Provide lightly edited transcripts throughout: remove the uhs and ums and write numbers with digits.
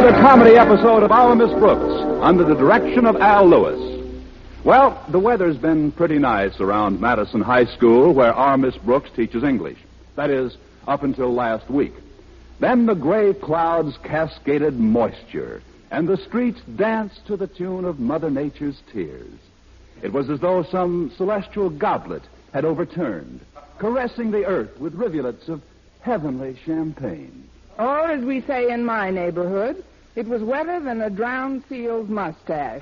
another comedy episode of Our Miss Brooks under the direction of Al Lewis. Well, the weather's been pretty nice around Madison High School, where Our Miss Brooks teaches English. That is, up until last week. Then the gray clouds cascaded moisture, and the streets danced to the tune of Mother Nature's tears. It was as though some celestial goblet had overturned, caressing the earth with rivulets of heavenly champagne. Or, as we say in my neighborhood, it was wetter than a drowned seal's mustache.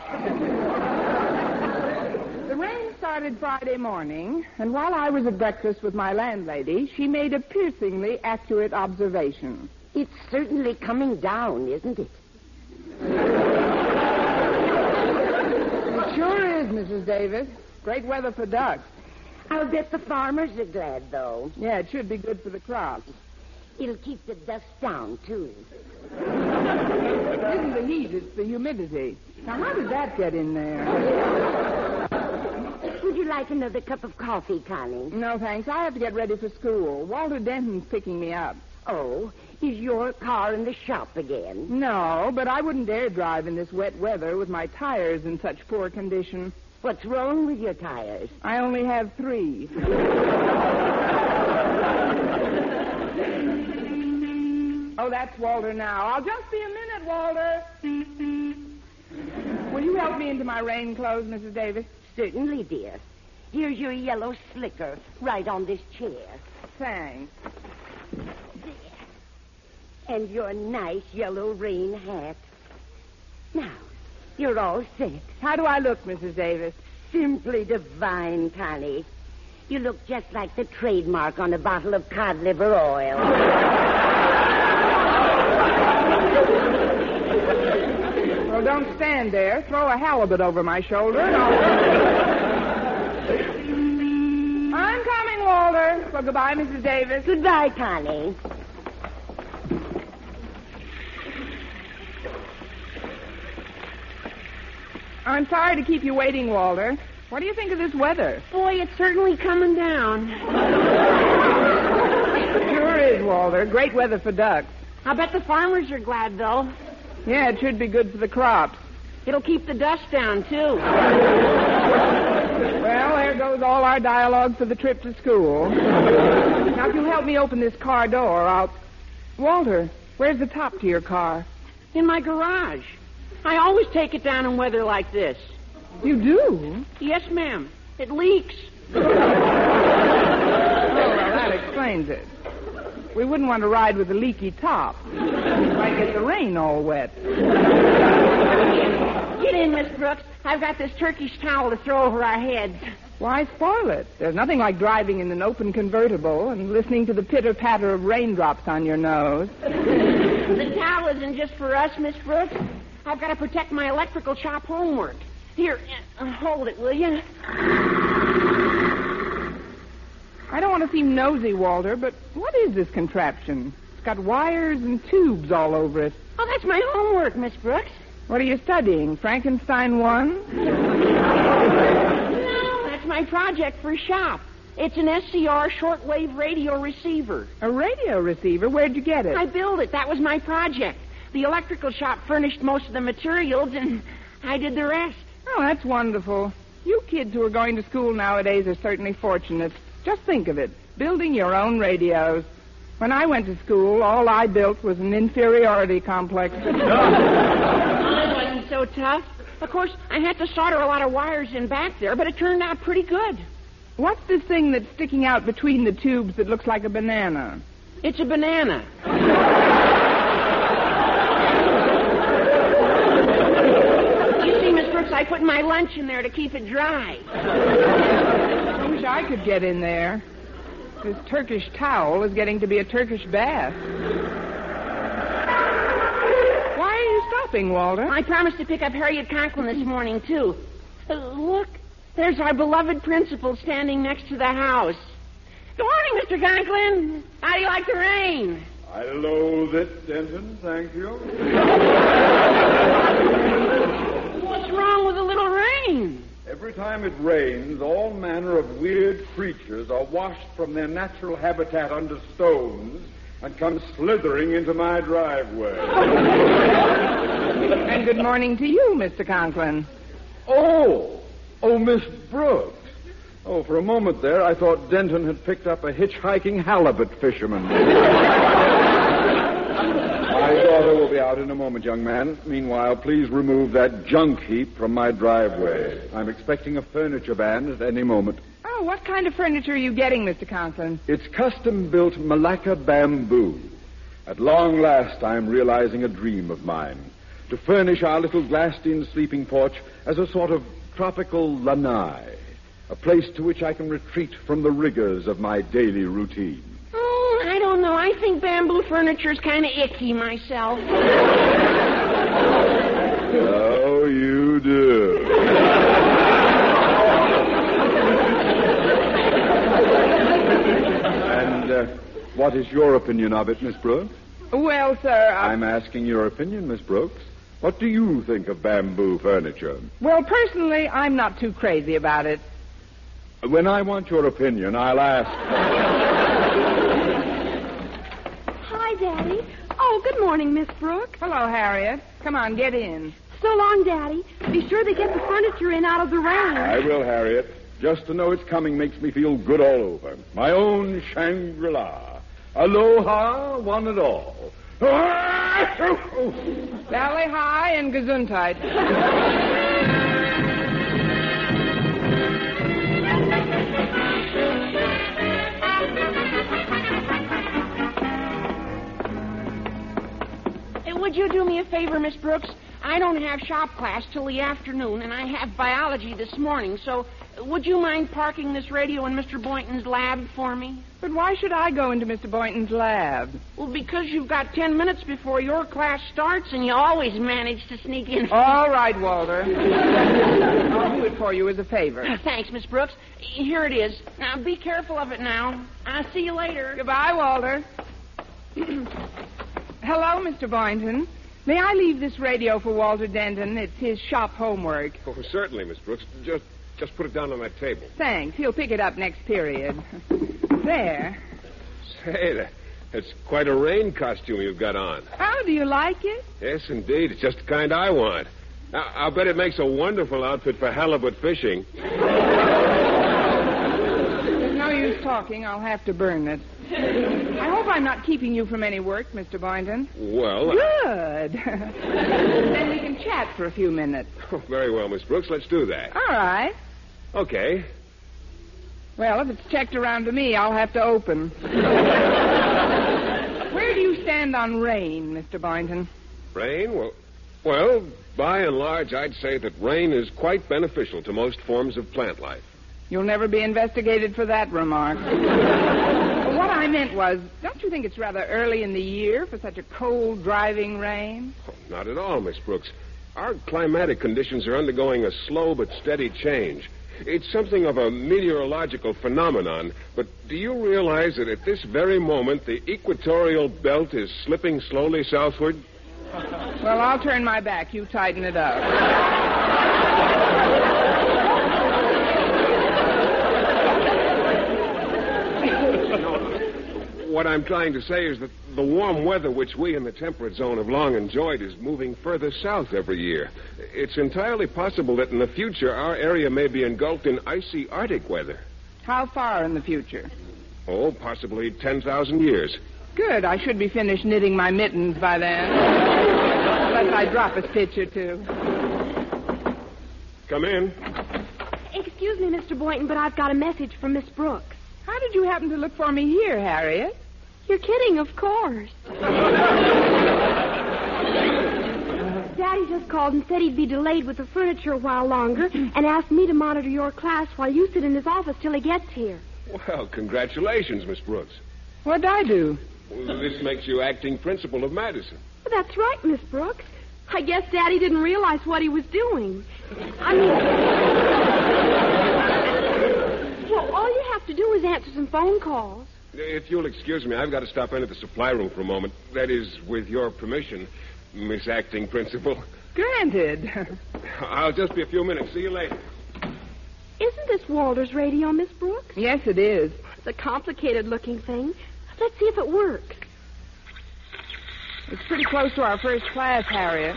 The rain started Friday morning, and while I was at breakfast with my landlady, she made a piercingly accurate observation. It's certainly coming down, isn't it? It sure is, Mrs. Davis. Great weather for ducks. I'll bet the farmers are glad, though. Yeah, it should be good for the crops. It'll keep the dust down, too. It isn't the heat, it's the humidity. Now, how did that get in there? Would you like another cup of coffee, Connie? No, thanks. I have to get ready for school. Walter Denton's picking me up. Oh, is your car in the shop again? No, but I wouldn't dare drive in this wet weather with my tires in such poor condition. What's wrong with your tires? I only have 3. Oh, that's Walter now. I'll just be a minute, Walter. Will you help me into my rain clothes, Mrs. Davis? Certainly, dear. Here's your yellow slicker right on this chair. Thanks. There. And your nice yellow rain hat. Now, you're all set. How do I look, Mrs. Davis? Simply divine, Connie. You look just like the trademark on a bottle of cod liver oil. Well, don't stand there. Throw a halibut over my shoulder and I'm coming, Walter. Well, goodbye, Mrs. Davis. Goodbye, Connie. I'm sorry to keep you waiting, Walter. What do you think of this weather? Boy, it's certainly coming down. Sure is, Walter. Great weather for ducks. I bet the farmers are glad, though. Yeah, it should be good for the crops. It'll keep the dust down, too. Well, there goes all our dialogue for the trip to school. Now, if you'll help me open this car door, I'll... Walter, where's the top to your car? In my garage. I always take it down in weather like this. You do? Yes, ma'am. It leaks. Oh, well, that explains it. We wouldn't want to ride with a leaky top. Might get the rain all wet. Get in, Miss Brooks. I've got this Turkish towel to throw over our heads. Why spoil it? There's nothing like driving in an open convertible and listening to the pitter-patter of raindrops on your nose. The towel isn't just for us, Miss Brooks. I've got to protect my electrical shop homework. Here, hold it, will you? I don't want to seem nosy, Walter, but what is this contraption? It's got wires and tubes all over it. Oh, that's my homework, Miss Brooks. What are you studying, Frankenstein 1? No, that's my project for shop. It's an SCR shortwave radio receiver. A radio receiver? Where'd you get it? I built it. That was my project. The electrical shop furnished most of the materials, and I did the rest. Oh, that's wonderful. You kids who are going to school nowadays are certainly fortunate. Just think of it, building your own radios. When I went to school, all I built was an inferiority complex. It wasn't so tough. Of course, I had to solder a lot of wires in back there, but it turned out pretty good. What's this thing that's sticking out between the tubes that looks like a banana? It's a banana. You see, Miss Brooks, I put my lunch in there to keep it dry. I wish I could get in there. This Turkish towel is getting to be a Turkish bath. Why are you stopping, Walter? I promised to pick up Harriet Conklin this morning, too. Look, there's our beloved principal standing next to the house. Good morning, Mr. Conklin. How do you like the rain? I loathe it, Denton, thank you. What's wrong with a little rain? Every time it rains, all manner of weird creatures are washed from their natural habitat under stones and come slithering into my driveway. And good morning to you, Mr. Conklin. Oh, Miss Brooks. Oh, for a moment there, I thought Denton had picked up a hitchhiking halibut fisherman. My daughter will be out in a moment, young man. Meanwhile, please remove that junk heap from my driveway. I'm expecting a furniture van at any moment. Oh, what kind of furniture are you getting, Mr. Conklin? It's custom-built Malacca bamboo. At long last, I'm realizing a dream of mine. To furnish our little glassed-in sleeping porch as a sort of tropical lanai. A place to which I can retreat from the rigors of my daily routine. Oh, I don't know. I think bamboo furniture's kind of icky myself. Oh, you do. And what is your opinion of it, Miss Brooks? Well, sir, I'm asking your opinion, Miss Brooks. What do you think of bamboo furniture? Well, personally, I'm not too crazy about it. When I want your opinion, I'll ask. Hi, Daddy. Oh, good morning, Miss Brooks. Hello, Harriet. Come on, get in. So long, Daddy. Be sure they get the furniture in out of the rain. I will, Harriet. Just to know it's coming makes me feel good all over. My own Shangri-La. Aloha, one and all. Sally high and gesundheit. Would you do me a favor, Miss Brooks? I don't have shop class till the afternoon, and I have biology this morning, so would you mind parking this radio in Mr. Boynton's lab for me? But why should I go into Mr. Boynton's lab? Well, because you've got 10 minutes before your class starts, and you always manage to sneak in. All right, Walter. I'll do it for you as a favor. Thanks, Miss Brooks. Here it is. Now, be careful of it now. I'll see you later. Goodbye, Walter. Hello, Mr. Boynton. May I leave this radio for Walter Denton? It's his shop homework. Oh, certainly, Miss Brooks. Just put it down on that table. Thanks. He'll pick it up next period. There. Say, that's quite a rain costume you've got on. Oh, do you like it? Yes, indeed. It's just the kind I want. I'll bet it makes a wonderful outfit for halibut fishing. There's no use talking. I'll have to burn it. I hope I'm not keeping you from any work, Mr. Boynton. Well... Good. Then we can chat for a few minutes. Oh, very well, Miss Brooks. Let's do that. All right. Okay. Well, if it's checked around to me, I'll have to open. Where do you stand on rain, Mr. Boynton? Rain? Well, by and large, I'd say that rain is quite beneficial to most forms of plant life. You'll never be investigated for that remark. What I meant was, don't you think it's rather early in the year for such a cold, driving rain? Oh, not at all, Miss Brooks. Our climatic conditions are undergoing a slow but steady change. It's something of a meteorological phenomenon, but do you realize that at this very moment the equatorial belt is slipping slowly southward? Well, I'll turn my back. You tighten it up. What I'm trying to say is that the warm weather which we in the temperate zone have long enjoyed is moving further south every year. It's entirely possible that in the future our area may be engulfed in icy Arctic weather. How far in the future? Oh, possibly 10,000 years. Good. I should be finished knitting my mittens by then. Unless I drop a stitch or two. Come in. Excuse me, Mr. Boynton, but I've got a message from Miss Brooks. How did you happen to look for me here, Harriet? You're kidding, of course. Daddy just called and said he'd be delayed with the furniture a while longer and asked me to monitor your class while you sit in his office till he gets here. Well, congratulations, Miss Brooks. What'd I do? Well, this makes you acting principal of Madison. Well, that's right, Miss Brooks. I guess Daddy didn't realize what he was doing. Well, all you have to do is answer some phone calls. If you'll excuse me, I've got to stop in at the supply room for a moment. That is, with your permission, Miss Acting Principal. Granted. I'll just be a few minutes. See you later. Isn't this Walter's radio, Miss Brooks? Yes, it is. It's a complicated-looking thing. Let's see if it works. It's pretty close to our first class, Harriet.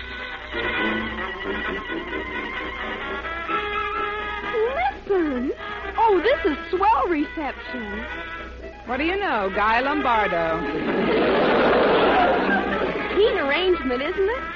Listen. Oh, this is swell reception. What do you know? Guy Lombardo. Keen arrangement, isn't it?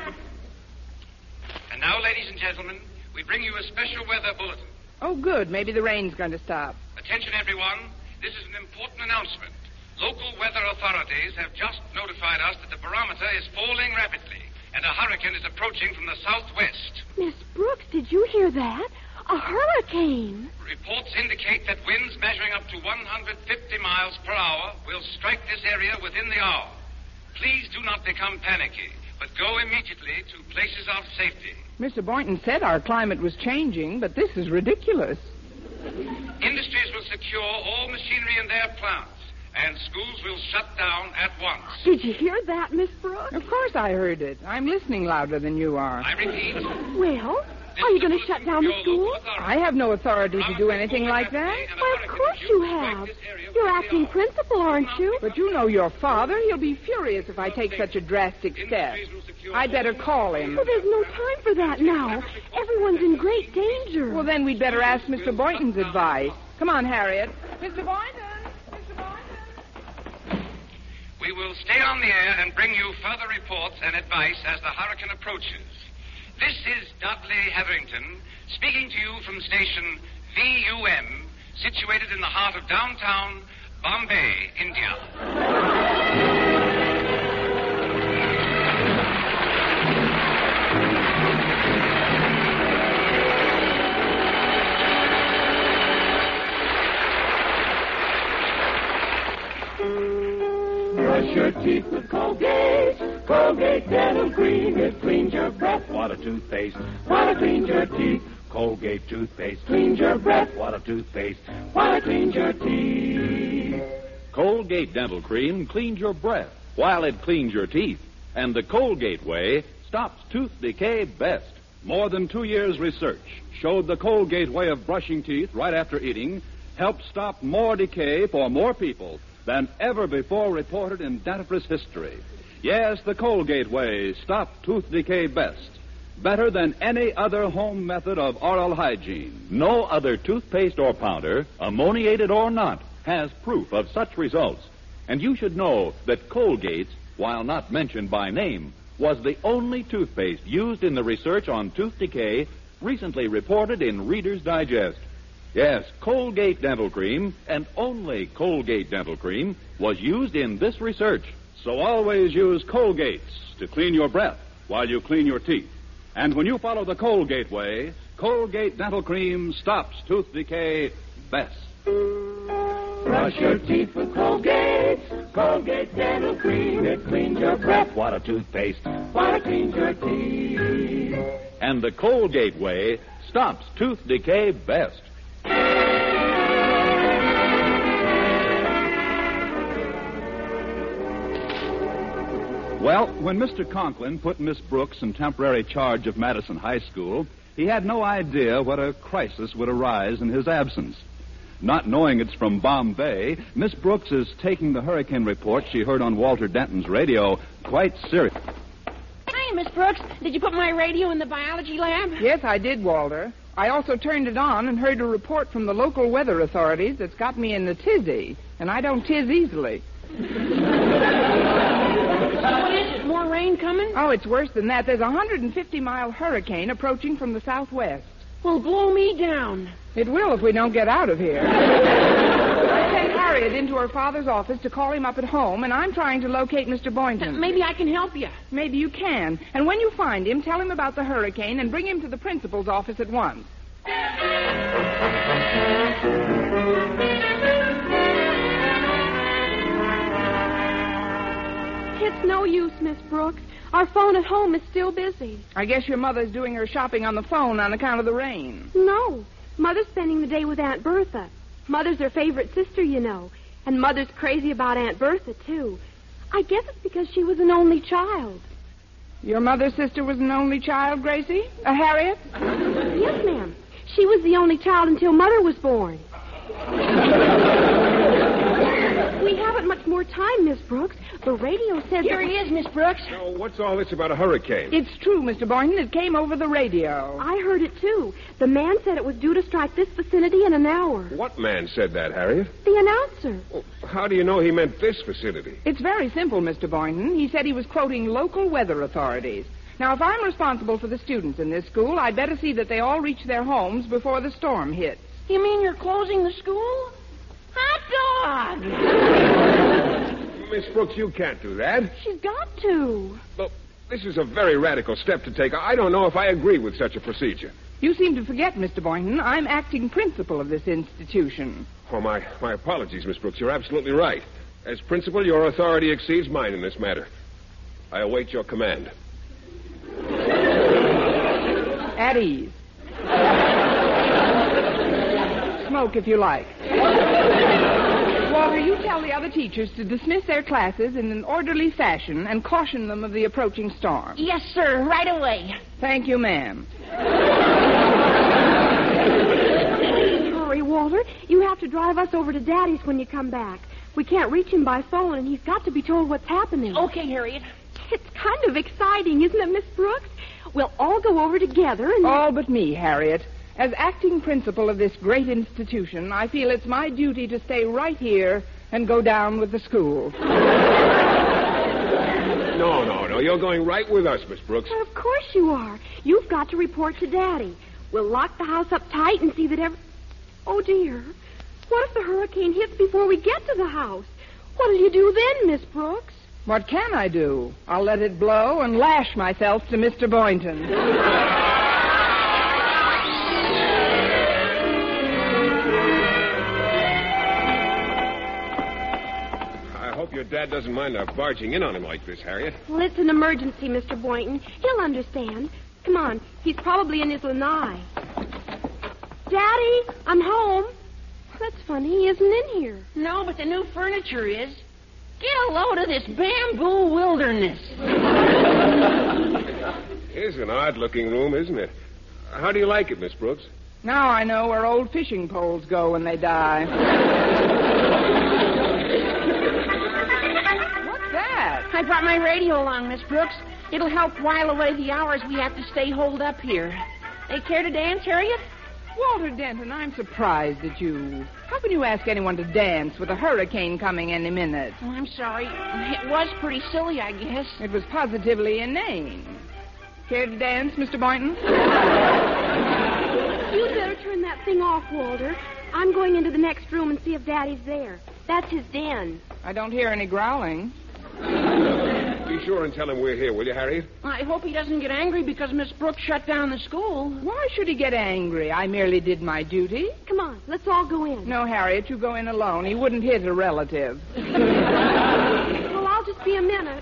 And now, ladies and gentlemen, we bring you a special weather bulletin. Oh, good. Maybe the rain's going to stop. Attention, everyone. This is an important announcement. Local weather authorities have just notified us that the barometer is falling rapidly, and a hurricane is approaching from the southwest. Miss Brooks, did you hear that? A hurricane. Reports indicate that winds measuring up to 150 miles per hour will strike this area within the hour. Please do not become panicky, but go immediately to places of safety. Mr. Boynton said our climate was changing, but this is ridiculous. Industries will secure all machinery in their plants, and schools will shut down at once. Did you hear that, Miss Brooks? Of course I heard it. I'm listening louder than you are. I repeat. Well, are you going to shut down the school? I have no authority to do anything like that. Why, of course you have. You're acting principal, aren't you? But you know your father. He'll be furious if I take such a drastic step. I'd better call him. Well, there's no time for that now. Everyone's in great danger. Well, then we'd better ask Mr. Boynton's advice. Come on, Harriet. Mr. Boynton! Mr. Boynton! We will stay on the air and bring you further reports and advice as the hurricane approaches. This is Dudley Hetherington, speaking to you from station VUM, situated in the heart of downtown Bombay, India. Brush your teeth with Colgate. Colgate Dental Cream. It cleans your breath. What a toothpaste. What a cleans your teeth. Colgate toothpaste. Cleans your breath. What a toothpaste. What a cleans your teeth. Colgate Dental Cream cleans your breath while it cleans your teeth. And the Colgate way stops tooth decay best. More than 2 years' research showed the Colgate way of brushing teeth right after eating helped stop more decay for more people than ever before reported in dentifrice history. Yes, the Colgate way stopped tooth decay best. Better than any other home method of oral hygiene. No other toothpaste or powder, ammoniated or not, has proof of such results. And you should know that Colgate, while not mentioned by name, was the only toothpaste used in the research on tooth decay recently reported in Reader's Digest. Yes, Colgate Dental Cream, and only Colgate Dental Cream, was used in this research. So always use Colgates to clean your breath while you clean your teeth. And when you follow the Colgate way, Colgate Dental Cream stops tooth decay best. Brush your teeth with Colgate. Colgate Dental Cream. It cleans your breath. What a toothpaste. What a cleans your teeth. And the Colgate way stops tooth decay best. Well, when Mr. Conklin put Miss Brooks in temporary charge of Madison High School, he had no idea what a crisis would arise in his absence. Not knowing it's from Bombay, Miss Brooks is taking the hurricane report she heard on Walter Denton's radio quite serious. Hi, Miss Brooks. Did you put my radio in the biology lab? Yes, I did, Walter. I also turned it on and heard a report from the local weather authorities that's got me in the tizzy, and I don't tiz easily. What is it? More rain coming? Oh, it's worse than that. There's a 150-mile hurricane approaching from the southwest. Well, blow me down. It will if we don't get out of here. I sent Harriet into her father's office to call him up at home, and I'm trying to locate Mr. Boynton. Maybe I can help you. Maybe you can. And when you find him, tell him about the hurricane and bring him to the principal's office at once. It's no use, Miss Brooks. Our phone at home is still busy. I guess your mother's doing her shopping on the phone on account of the rain. No. Mother's spending the day with Aunt Bertha. Mother's her favorite sister, you know. And Mother's crazy about Aunt Bertha, too. I guess it's because she was an only child. Your mother's sister was an only child, Gracie? Harriet? Yes, ma'am. She was the only child until Mother was born. We haven't much more time, Miss Brooks. The radio said Here he is, Miss Brooks. Now, what's all this about a hurricane? It's true, Mr. Boynton. It came over the radio. I heard it, too. The man said it was due to strike this vicinity in an hour. What man said that, Harriet? The announcer. Well, how do you know he meant this vicinity? It's very simple, Mr. Boynton. He said he was quoting local weather authorities. Now, if I'm responsible for the students in this school, I'd better see that they all reach their homes before the storm hits. You mean you're closing the school? Hot dog! Miss Brooks, you can't do that. She's got to. Look, this is a very radical step to take. I don't know if I agree with such a procedure. You seem to forget, Mr. Boynton, I'm acting principal of this institution. Oh, my apologies, Miss Brooks. You're absolutely right. As principal, your authority exceeds mine in this matter. I await your command. At ease. Smoke if you like. Walter, you tell the other teachers to dismiss their classes in an orderly fashion and caution them of the approaching storm. Yes, sir. Right away. Thank you, ma'am. Hurry, Walter. You have to drive us over to Daddy's when you come back. We can't reach him by phone, and he's got to be told what's happening. Okay, Harriet. It's kind of exciting, isn't it, Miss Brooks? We'll all go over together and... All but me, Harriet. As acting principal of this great institution, I feel it's my duty to stay right here and go down with the school. No. You're going right with us, Miss Brooks. Of course you are. You've got to report to Daddy. We'll lock the house up tight and see that Oh, dear. What if the hurricane hits before we get to the house? What'll you do then, Miss Brooks? What can I do? I'll let it blow and lash myself to Mr. Boynton. I hope your dad doesn't mind our barging in on him like this, Harriet. Well, it's an emergency, Mr. Boynton. He'll understand. Come on. He's probably in his lanai. Daddy, I'm home. That's funny. He isn't in here. No, but the new furniture is. Get a load of this bamboo wilderness. It's an odd-looking room, isn't it? How do you like it, Miss Brooks? Now I know where old fishing poles go when they die. What's that? I brought my radio along, Miss Brooks. It'll help while away the hours we have to stay holed up here. They care to dance, Harriet? Walter Denton, I'm surprised at you. How can you ask anyone to dance with a hurricane coming any minute? Oh, I'm sorry. It was pretty silly, I guess. It was positively inane. Care to dance, Mr. Boynton? You'd better turn that thing off, Walter. I'm going into the next room and see if Daddy's there. That's his den. I don't hear any growling. Be sure and tell him we're here, will you, Harriet? I hope he doesn't get angry because Miss Brooks shut down the school. Why should he get angry? I merely did my duty. Come on, let's all go in. No, Harriet, you go in alone. He wouldn't hit a relative. Well, I'll just be a minute.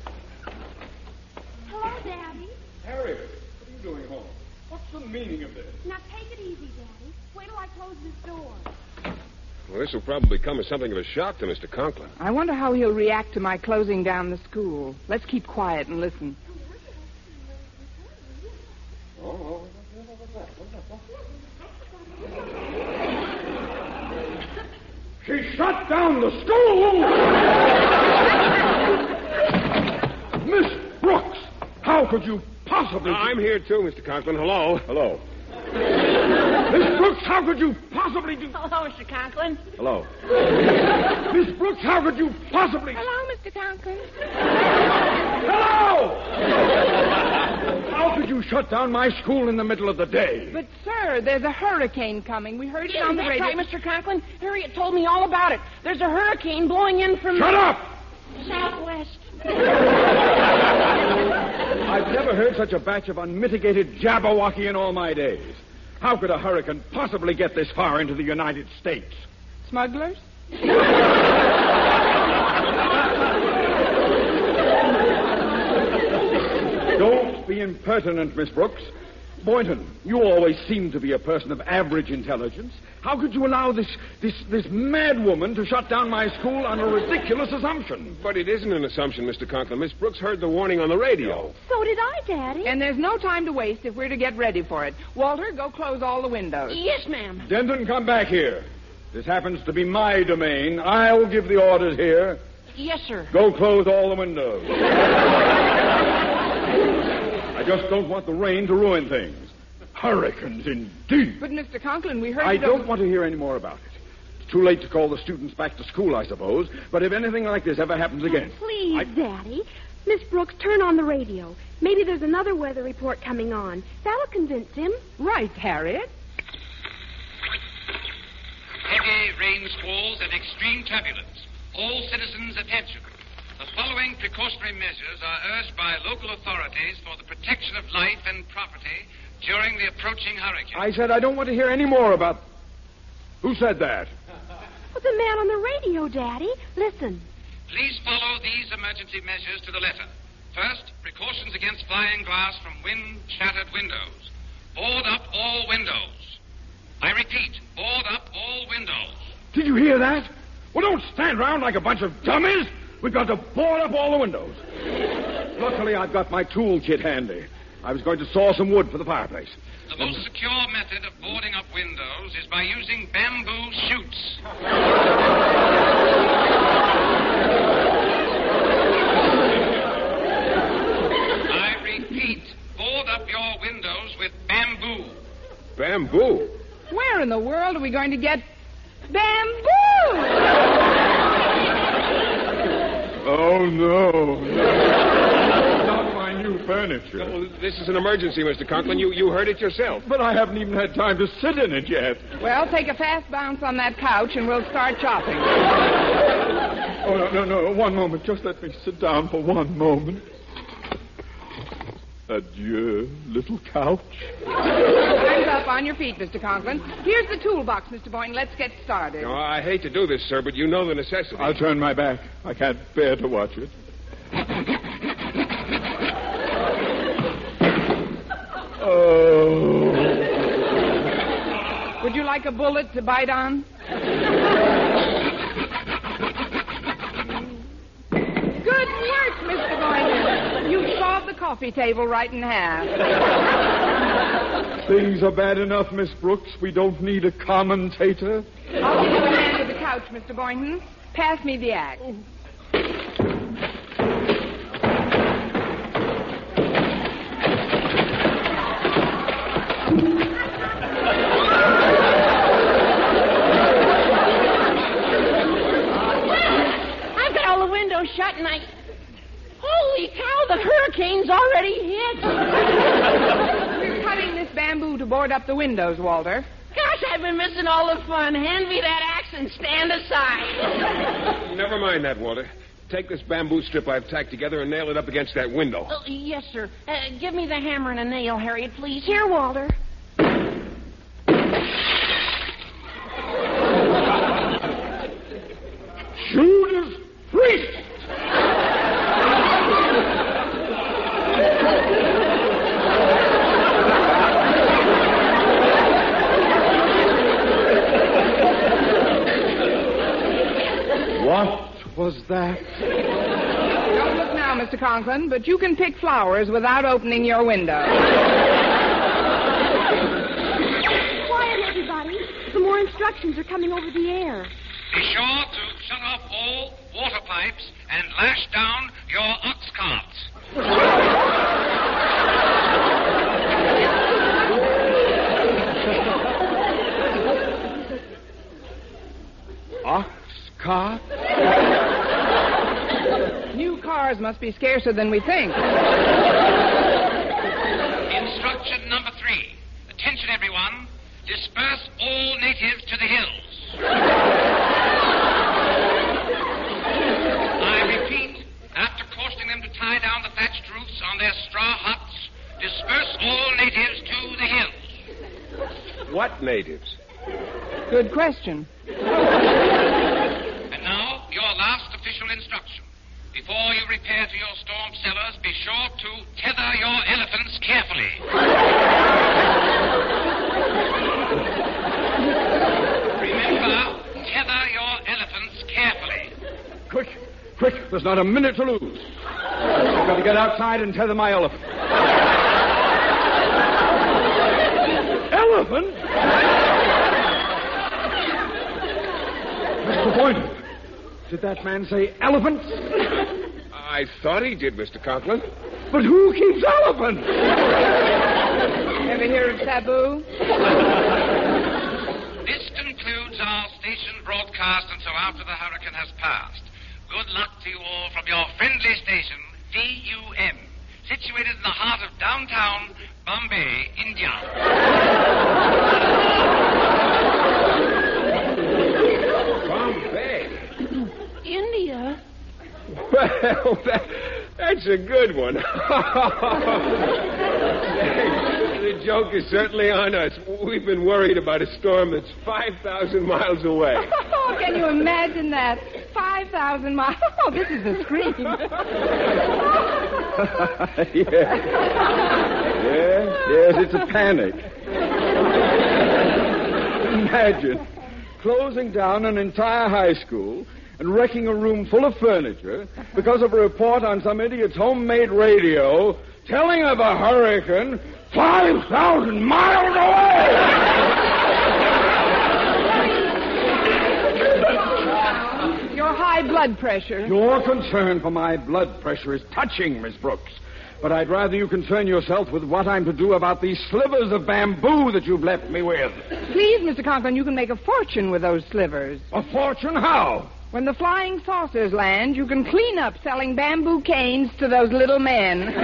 Hello, Daddy. Harriet, what are you doing home? What's the meaning of this? Now, take it easy, Daddy. Wait till I close this door. Well, this will probably come as something of a shock to Mr. Conklin. I wonder how he'll react to my closing down the school. Let's keep quiet and listen. She shut down the school! Miss Brooks, how could you possibly... I'm here, too, Mr. Conklin. Hello. Hello. Miss Brooks, how could you possibly do... Hello, Mr. Conklin. Hello. Miss Brooks, how could you possibly... Hello, Mr. Conklin. Hello! How could you shut down my school in the middle of the day? But, sir, there's a hurricane coming. We heard it Yeah, on the that's radio. right, Mr. Conklin. Harriet told me all about it. There's a hurricane blowing in from... Shut up! Southwest. I've never heard such a batch of unmitigated jabberwocky in all my days. How could a hurricane possibly get this far into the United States? Smugglers? Don't be impertinent, Miss Brooks. Boynton, you always seem to be a person of average intelligence. How could you allow this mad woman to shut down my school on a ridiculous assumption? But it isn't an assumption, Mr. Conklin. Miss Brooks heard the warning on the radio. So did I, Daddy. And there's no time to waste if we're to get ready for it. Walter, go close all the windows. Yes, ma'am. Denton, come back here. This happens to be my domain. I'll give the orders here. Yes, sir. Go close all the windows. I just don't want the rain to ruin things. Hurricanes, indeed. But, Mr. Conklin, we heard... I don't want to hear any more about it. It's too late to call the students back to school, I suppose. But if anything like this ever happens again... Please, Daddy. Miss Brooks, turn on the radio. Maybe there's another weather report coming on. That'll convince him. Right, Harriet. Heavy rain squalls and extreme turbulence. All citizens' attention. The following precautionary measures are urged by local authorities for the protection of life and property during the approaching hurricane. I said I don't want to hear any more about... Who said that? Well, the man on the radio, Daddy. Listen. Please follow these emergency measures to the letter. First, precautions against flying glass from wind-shattered windows. Board up all windows. I repeat, board up all windows. Did you hear that? Well, don't stand around like a bunch of dummies. We've got to board up all the windows. Luckily, I've got my tool kit handy. I was going to saw some wood for the fireplace. The most secure method of boarding up windows is by using bamboo chutes. I repeat, board up your windows with bamboo. Bamboo? Where in the world are we going to get bamboo? Oh, no. Not my new furniture. Well, this is an emergency, Mr. Conklin. You heard it yourself. But I haven't even had time to sit in it yet. Well, take a fast bounce on that couch and we'll start chopping. Oh, no. One moment. Just let me sit down for one moment. Adieu, little couch. Hands up on your feet, Mr. Conklin. Here's the toolbox, Mr. Boynton. Let's get started. No, I hate to do this, sir, but you know the necessity. I'll turn my back. I can't bear to watch it. Oh. Would you like a bullet to bite on? Good work, Mr. Boynton. You sawed the coffee table right in half. Things are bad enough, Miss Brooks. We don't need a commentator. I'll give you a hand to the couch, Mr. Boynton. Pass me the axe. I've got all the windows shut and Holy cow, the hurricane's already hit. We're cutting this bamboo to board up the windows, Walter. Gosh, I've been missing all the fun. Hand me that axe and stand aside. Never mind that, Walter. Take this bamboo strip I've tacked together and nail it up against that window. Oh, yes, sir. Give me the hammer and a nail, Harriet, please. Here, Walter. Judas Priest! What was that? Don't look now, Mr. Conklin, but you can pick flowers without opening your window. Quiet, everybody. Some more instructions are coming over the air. Be sure to shut off all water pipes and lash down your ox carts. Ox cart? New cars must be scarcer than we think. Instruction number 3. Attention, everyone. Disperse all natives to the hills. I repeat, after cautioning them to tie down the thatched roofs on their straw huts, disperse all natives to the hills. What natives? Good question. And now, your last official instruction. Before you repair to your storm cellars, be sure to tether your elephants carefully. Remember, tether your elephants carefully. Quick, there's not a minute to lose. I've got to get outside and tether my elephant. Elephant? Mr. Boynton, Did that man say elephants? I thought he did, Mr. Conklin. But who keeps elephants? Ever hear of taboo? This concludes our station broadcast until after the hurricane has passed. Good luck to you all from your friendly station, VUM, situated in the heart of downtown Bombay, India. Bombay? India? Well, that's a good one. The joke is certainly on us. We've been worried about a storm that's 5,000 miles away. Oh, can you imagine that? 5,000 miles. Oh, this is a scream. Yes, it's a panic. Imagine closing down an entire high school and wrecking a room full of furniture because of a report on some idiot's homemade radio telling of a hurricane 5,000 miles away! Your high blood pressure. Your concern for my blood pressure is touching, Miss Brooks. But I'd rather you concern yourself with what I'm to do about these slivers of bamboo that you've left me with. Please, Mr. Conklin, you can make a fortune with those slivers. A fortune? How? When the flying saucers land, you can clean up selling bamboo canes to those little men.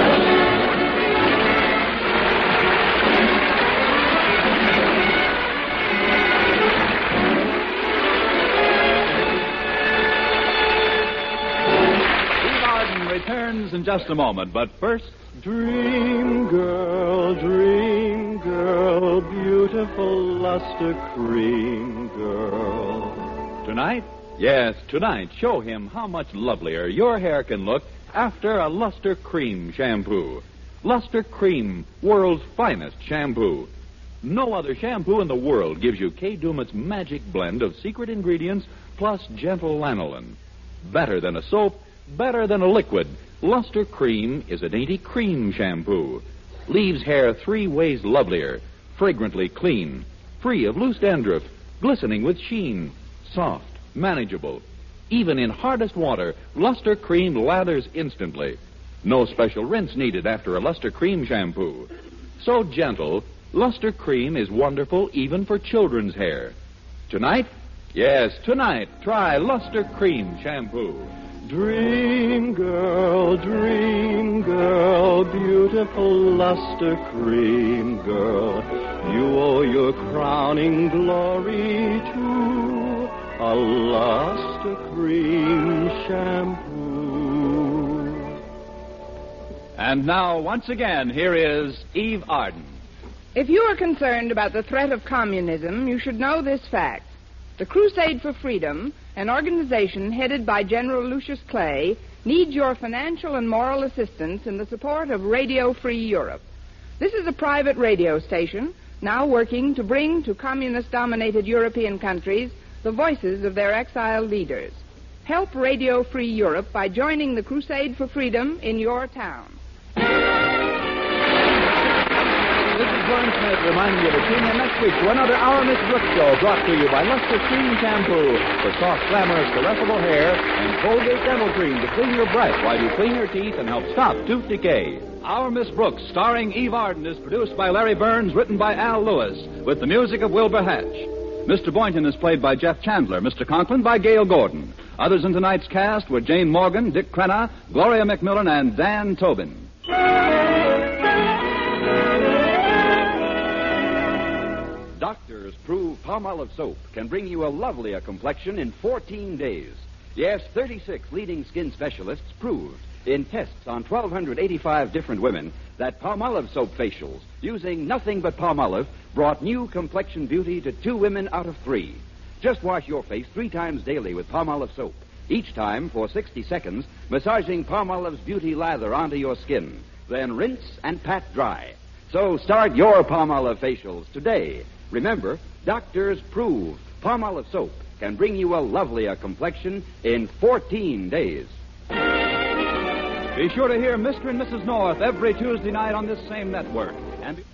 Returns in just a moment, but first... Dream girl, beautiful luster cream girl. Tonight? Yes, tonight, show him how much lovelier your hair can look after a Luster Cream shampoo. Luster Cream, world's finest shampoo. No other shampoo in the world gives you Kay Daumit's magic blend of secret ingredients plus gentle lanolin. Better than a soap, better than a liquid, Luster Cream is a dainty cream shampoo. Leaves hair 3 ways lovelier, fragrantly clean, free of loose dandruff, glistening with sheen, soft, manageable. Even in hardest water, Luster Cream lathers instantly. No special rinse needed after a Luster Cream shampoo. So gentle, Luster Cream is wonderful even for children's hair. Tonight? Yes, tonight, try Luster Cream shampoo. Dream girl, beautiful luster cream girl. You owe your crowning glory to a luster cream shampoo. And now, once again, here is Eve Arden. If you are concerned about the threat of communism, you should know this fact. The Crusade for Freedom, an organization headed by General Lucius Clay, needs your financial and moral assistance in the support of Radio Free Europe. This is a private radio station now working to bring to communist-dominated European countries the voices of their exiled leaders. Help Radio Free Europe by joining the Crusade for Freedom in your town. This is Vern Smith reminding you to tune in next week to another Our Miss Brooks show brought to you by Luster Cream Shampoo for soft, glamorous, caressable hair and Colgate Dental Cream to clean your breath while you clean your teeth and help stop tooth decay. Our Miss Brooks, starring Eve Arden, is produced by Larry Burns, written by Al Lewis, with the music of Wilbur Hatch. Mr. Boynton is played by Jeff Chandler, Mr. Conklin by Gail Gordon. Others in tonight's cast were Jane Morgan, Dick Crenna, Gloria McMillan, and Dan Tobin. Doctors prove Palmolive soap can bring you a lovelier complexion in 14 days. Yes, 36 leading skin specialists proved in tests on 1,285 different women that Palmolive soap facials using nothing but Palmolive brought new complexion beauty to 2 women out of 3. Just wash your face 3 times daily with Palmolive soap. Each time for 60 seconds, massaging Palmolive's beauty lather onto your skin. Then rinse and pat dry. So start your Palmolive facials today. Remember, doctors prove Palmolive soap can bring you a lovelier complexion in 14 days. Be sure to hear Mr. and Mrs. North every Tuesday night on this same network. And